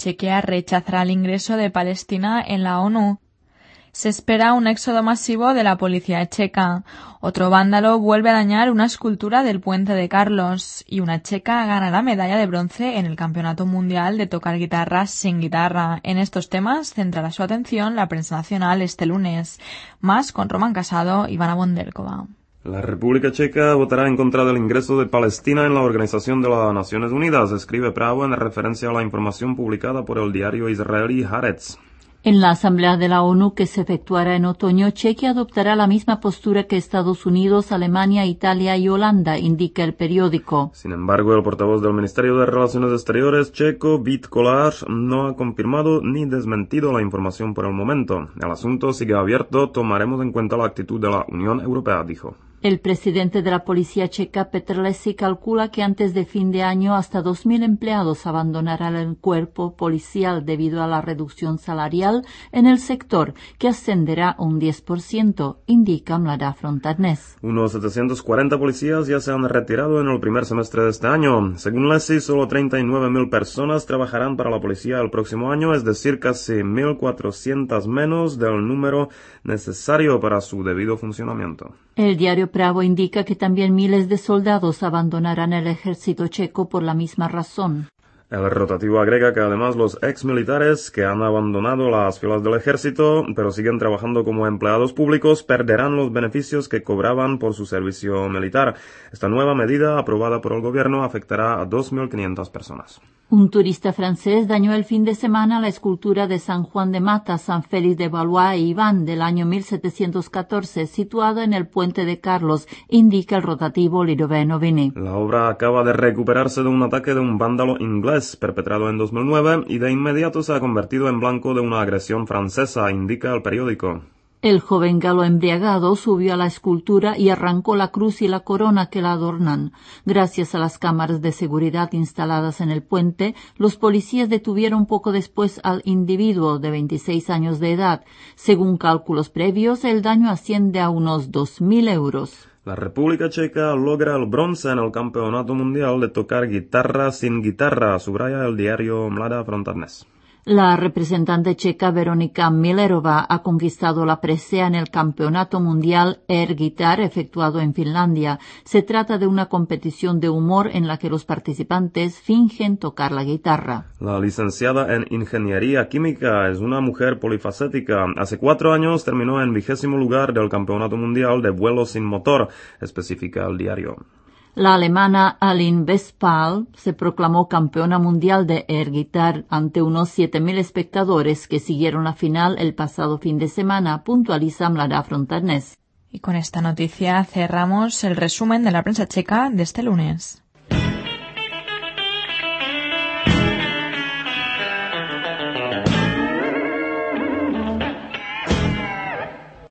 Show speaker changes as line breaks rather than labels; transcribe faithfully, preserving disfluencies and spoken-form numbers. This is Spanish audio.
Chequia rechazará el ingreso de Palestina en la ONU. Se espera un éxodo masivo de la policía checa. Otro vándalo vuelve a dañar una escultura del Puente de Carlos y una checa gana la medalla de bronce en el Campeonato Mundial de tocar guitarra sin guitarra. En estos temas centrará su atención la prensa nacional este lunes. Más con Roman Casado y Ivana Bondelkova.
La República Checa votará en contra del ingreso de Palestina en la Organización de las Naciones Unidas, escribe Pravo en referencia a la información publicada por el diario israelí Haaretz.
En la Asamblea de la ONU que se efectuará en otoño, Chequia adoptará la misma postura que Estados Unidos, Alemania, Italia y Holanda, indica el periódico.
Sin embargo, el portavoz del Ministerio de Relaciones Exteriores checo, Vít Kolář, no ha confirmado ni desmentido la información por el momento. El asunto sigue abierto, tomaremos en cuenta la actitud de la Unión Europea, dijo.
El presidente de la policía checa, Petr Lesi, calcula que antes de fin de año hasta dos mil empleados abandonarán el cuerpo policial debido a la reducción salarial en el sector, que ascenderá un diez por ciento, indica Mladá Fronta Dnes.
Unos setecientos cuarenta policías ya se han retirado en el primer semestre de este año. Según Lesi, solo treinta y nueve mil personas trabajarán para la policía el próximo año, es decir, casi mil cuatrocientas menos del número necesario para su debido funcionamiento.
El diario Pravo indica que también miles de soldados abandonarán el ejército checo por la misma razón.
El rotativo agrega que además los exmilitares que han abandonado las filas del ejército, pero siguen trabajando como empleados públicos, perderán los beneficios que cobraban por su servicio militar. Esta nueva medida, aprobada por el gobierno, afectará a dos mil quinientas personas.
Un turista francés dañó el fin de semana la escultura de San Juan de Mata, San Félix de Valois e Iván del año mil setecientos catorce, situada en el Puente de Carlos, indica el rotativo Lidové Noviny.
La obra acaba de recuperarse de un ataque de un vándalo inglés perpetrado en dos mil nueve y de inmediato se ha convertido en blanco de una agresión francesa, indica el periódico.
El joven galo embriagado subió a la escultura y arrancó la cruz y la corona que la adornan. Gracias a las cámaras de seguridad instaladas en el puente, los policías detuvieron poco después al individuo de veintiséis años de edad. Según cálculos previos, el daño asciende a unos dos mil euros.
La República Checa logra el bronce en el Campeonato Mundial de tocar guitarra sin guitarra, subraya el diario Mladá Fronta Dnes.
La representante checa Veronika Millerova ha conquistado la presea en el Campeonato Mundial Air Guitar efectuado en Finlandia. Se trata de una competición de humor en la que los participantes fingen tocar la guitarra.
La licenciada en Ingeniería Química es una mujer polifacética. Hace cuatro años terminó en vigésimo lugar del Campeonato Mundial de vuelo sin motor, especifica el diario.
La alemana Aline Westphal se proclamó campeona mundial de air guitar ante unos siete mil espectadores que siguieron la final el pasado fin de semana, puntualiza Mladá Fronta Dnes.
Y con esta noticia cerramos el resumen de la prensa checa de este lunes.